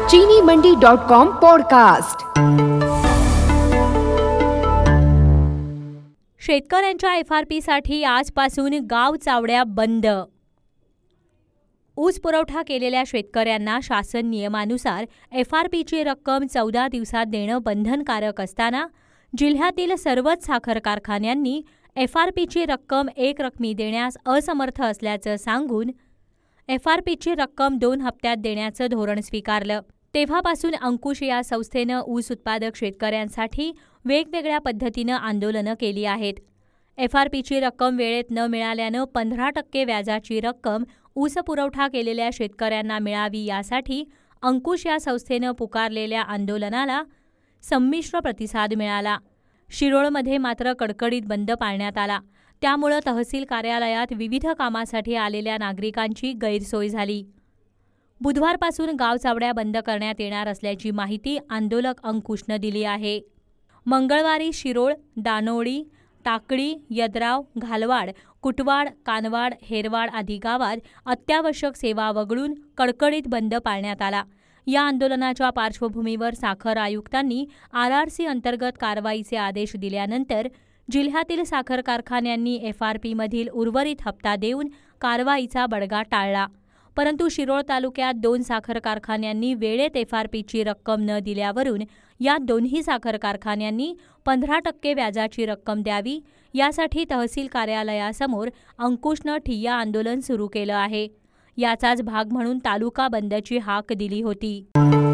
चीनीमंडी.com podcast. शेतकऱ्यांच्या FRPसाठी आजपासून गाव चावड्या बंद। ऊस पुरवठा केलेल्या शेतकऱ्यांना शासन नियमानुसार FRPची रक्कम 14 दिवसात देणं बंधनकारक असताना जिल्ह्यातील सर्वच साखर कारखान्यांनी FRPची रक्कम एकरकमी देण्यास असमर्थ असल्याचं सांगून FRPची रक्कम 2 हप्त्यात देण्याचं धोरण स्वीकारलं। तेव्हापासून अंकुश या संस्थेनं ऊस उत्पादक शेतकऱ्यांसाठी वेगवेगळ्या पद्धतीनं आंदोलनं केली आहेत। FRPची रक्कम वेळेत न मिळाल्यानं 15% व्याजाची रक्कम ऊस पुरवठा केलेल्या शेतकऱ्यांना मिळावी यासाठी अंकुश या संस्थेनं पुकारलेल्या आंदोलनाला संमिश्र प्रतिसाद मिळाला। शिरोळमध्ये मात्र कडकडीत बंद पाळण्यात आला। त्यामुळे तहसील कार्यालयात विविध कामासाठी आलेल्या नागरिकांची गैरसोय झाली। बुधवारपासून गावचावड्या बंद करण्यात येणार असल्याची माहिती आंदोलक अंकुशनं दिली आहे। मंगळवारी शिरोळ, दानोळी, टाकळी, यद्राव, घालवाड, कुटवाड, कानवाड, हेरवाड आदी गावात अत्यावश्यक सेवा वगळून कडकडीत बंद पाळण्यात आला। या आंदोलनाच्या पार्श्वभूमीवर साखर आयुक्तांनी RRC अंतर्गत कारवाईचे आदेश दिल्यानंतर जिल्ह्यातील साखर कारखान्यांनी FRPमधील उर्वरित हप्ता देऊन कारवाईचा बडगा टाळला। परंतु शिरोळ तालुक्यात 2 साखर कारखान्यांनी वेळेत FRPची रक्कम न दिल्यावरून या दोन्ही साखर कारखान्यांनी 15% व्याजाची रक्कम द्यावी यासाठी तहसील कार्यालयासमोर अंकुशनं ठिय्या आंदोलन सुरू केलं आहे। याचाच भाग म्हणून तालुका बंदची हाक दिली होती।